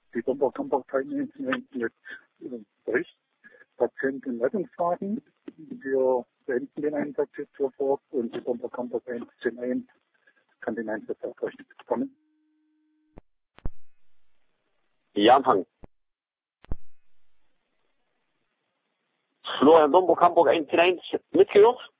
die Bomber-Kampagnen mit Bericht, Patienten Rettungswagen. Wir beenden den Einsatz jetzt sofort und die Bomber-Kampagne 10.1 kann den Einsatz erfolgen. Kommen. Ja, Anfang. Florian Domburg, Hamburg 1-1, mitgehört?